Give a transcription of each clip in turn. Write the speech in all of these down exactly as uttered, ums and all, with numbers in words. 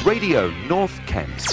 Radio North Kent.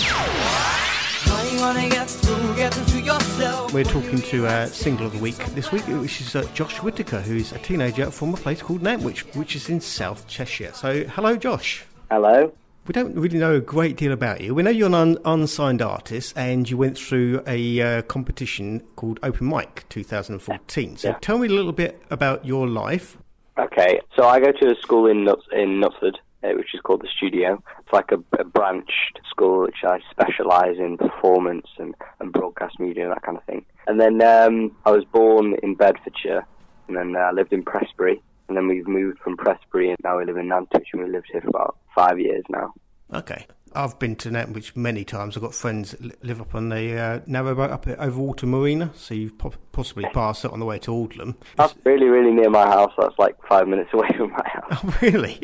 We're talking to uh, Single of the Week this week, which is uh, Josh Whittaker, who is a teenager from a place called Nantwich, which is in South Cheshire. So, hello, Josh. Hello. We don't really know a great deal about you. We know you're an un- unsigned artist, and you went through a uh, competition called Open Mic twenty fourteen. So, yeah. Tell me a little bit about your life. Okay, so I go to a school in Nuts- in Knutsford, uh, which is called the Studio. It's like a, a branched school which I specialise in performance and, and broadcast media and that kind of thing. And then um, I was born in Bedfordshire, and then I uh, lived in Prestbury, and then we've moved from Prestbury, and now we live in Nantwich, and we've lived here for about five years now. Okay. I've been to Nantwich many times. I've got friends that live up on the uh, narrowboat up at Overwater Marina, so you've po- possibly passed it on the way to Aldlam. That's really, really near my house. That's like five minutes away from my house. Oh, really?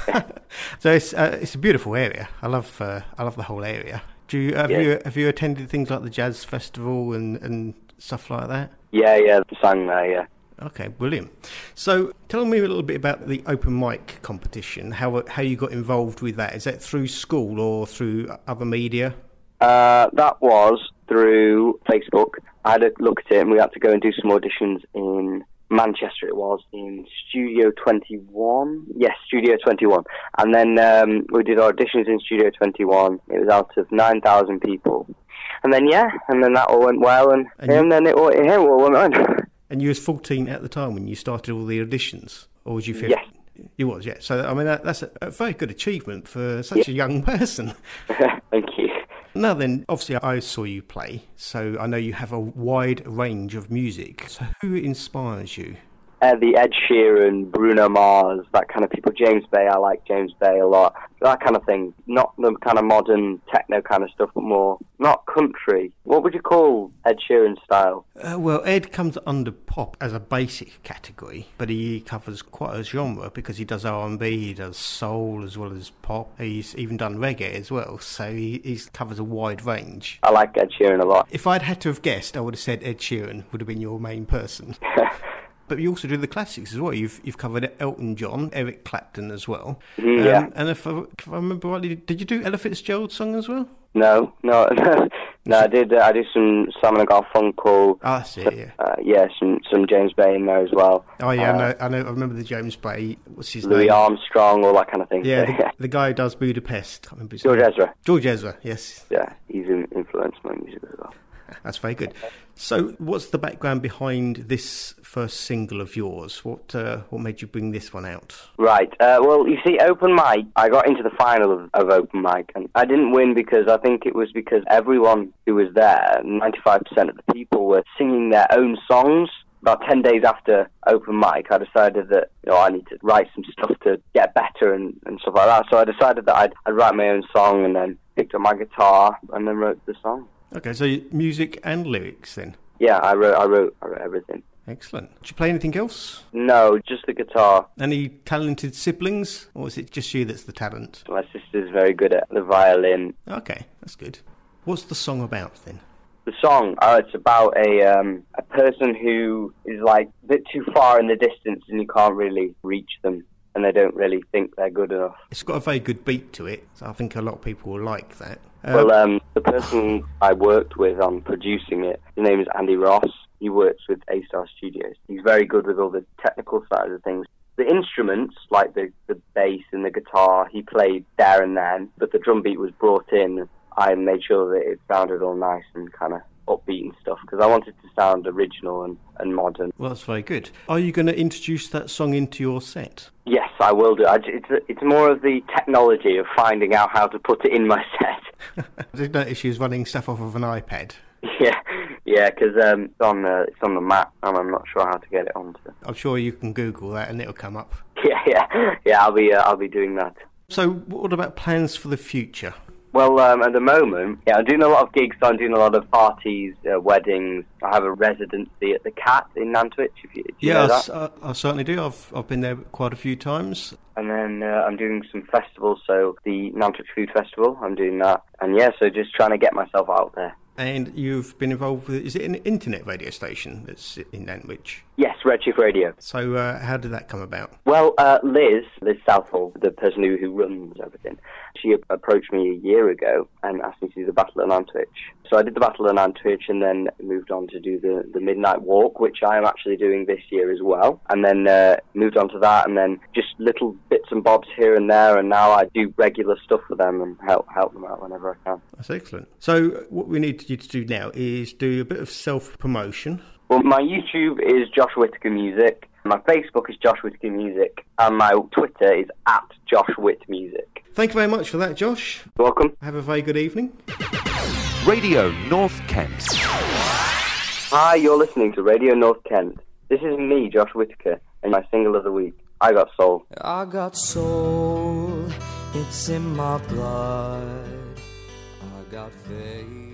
So it's uh, it's a beautiful area. I love uh, I love the whole area. Do you have Yeah. you have you attended things like the Jazz Festival and, and stuff like that? Yeah, yeah, sang there, yeah. Okay, brilliant. So tell me a little bit about the open mic competition, how how you got involved with that. Is that through school or through other media? Uh, that was through Facebook. I had a look at it, and we had to go and do some auditions in Manchester. It was in Studio twenty-one. Yes, Studio twenty-one. And then um, we did auditions in Studio twenty-one. It was out of nine thousand people. And then, yeah, and then that all went well, and, And and, you- then it all, it all went on. And you was fourteen at the time when you started all the auditions, or was you fifteen? Yes. You was, yeah. So I mean, that, that's a, a very good achievement for such a young person. Thank you. Now then, obviously I saw you play, so I know you have a wide range of music. So who inspires you? Uh, the Ed Sheeran, Bruno Mars, that kind of people. James Bay, I like James Bay a lot. That kind of thing. Not the kind of modern techno kind of stuff, but more, not country. What would you call Ed Sheeran style? Uh, well, Ed comes under pop as a basic category, but he covers quite a genre because he does R and B, he does soul as well as pop. He's even done reggae as well, so he he covers a wide range. I like Ed Sheeran a lot. If I'd had to have guessed, I would have said Ed Sheeran would have been your main person. But you also do the classics as well. You've you've covered Elton John, Eric Clapton as well. Mm, yeah. Um, and if I, if I remember rightly, did you do Ella Fitzgerald's song as well? No, no, no. I did. Uh, I did some Simon and Garfunkel. Ah, I see. Yeah. Uh, yeah, some some James Bay in there as well. Oh yeah, uh, I know. I know. I remember the James Bay. What's his Louis name? Armstrong, all that kind of thing. Yeah, So, the, the guy who does Budapest. I remember his George name. Ezra. George Ezra. Yes, Yeah, he's in, influenced my music as well. that's very good. So, what's the background behind this first single of yours? What uh, what made you bring this one out? Right. Uh, well, you see, open mic, I got into the final of, of open mic, and I didn't win because I think it was because everyone who was there, ninety-five percent of the people, were singing their own songs. About ten days after open mic, I decided that, you know, I need to write some stuff to get better and, and stuff like that. So I decided that I'd, I'd write my own song, and then picked up my guitar and then wrote the song. Okay, so music and lyrics then. Yeah, I wrote, I wrote, I wrote everything. Excellent. Did you play anything else? No, just the guitar. Any talented siblings, or is it just you that's the talent? My sister's very good at the violin. Okay, that's good. What's the song about then? The song, oh, it's about a um, a person who is like a bit too far in the distance and you can't really reach them, and they don't really think they're good enough. It's got a very good beat to it, so I think a lot of people will like that. Uh, Well, um, the person I worked with on producing it, his name is Andy Ross. He works with A-Star Studios. He's very good with all the technical side of things. The instruments, like the, the bass and the guitar, he played there and then, but the drum beat was brought in. I made sure that it sounded all nice and kind of upbeat and stuff, because I wanted to sound original and, and modern. well, that's very good. Are you going to introduce that song into your set? Yes, I will do. I, it's, it's more of the technology of finding out how to put it in my set. There's no issues running stuff off of an iPad. Yeah, yeah, because um, it's on the it's on the map, and I'm not sure how to get it onto. I'm sure you can Google that and it'll come up. Yeah, yeah, yeah. I'll be uh, I'll be doing that. So what about plans for the future? Well, um, at the moment, yeah, I'm doing a lot of gigs. So I'm doing a lot of parties, uh, weddings. I have a residency at the Cat in Nantwich. If you, if you Yeah, know I, that. s- I- I certainly do. I've I've been there quite a few times. And then uh, I'm doing some festivals. So the Nantwich Food Festival, I'm doing that. And yeah, so just trying to get myself out there. And you've been involved with, is it an internet radio station that's in Nantwich? Yes, Redshift Radio. So uh, how did that come about? Well, uh, Liz, Liz Southall, the person who, who runs everything, she approached me a year ago and asked me to do the Battle of Nantwich. So I did the Battle of Nantwich and then moved on to do the, the Midnight Walk, which I am actually doing this year as well. And then uh, moved on to that and then just little bits and bobs here and there. And now I do regular stuff for them and help help them out whenever I can. That's excellent. So what we need you to do now is do a bit of self-promotion. Well, my YouTube is Josh Whittaker Music. My Facebook is Josh Whittaker Music. And my Twitter is at Josh Whitt Music. Thank you very much for that, Josh. You're welcome. Have a very good evening. Radio North Kent. Hi, you're listening to Radio North Kent. This is me, Josh Whittaker, and my single of the week, I Got Soul. I got soul, it's in my blood. I got faith.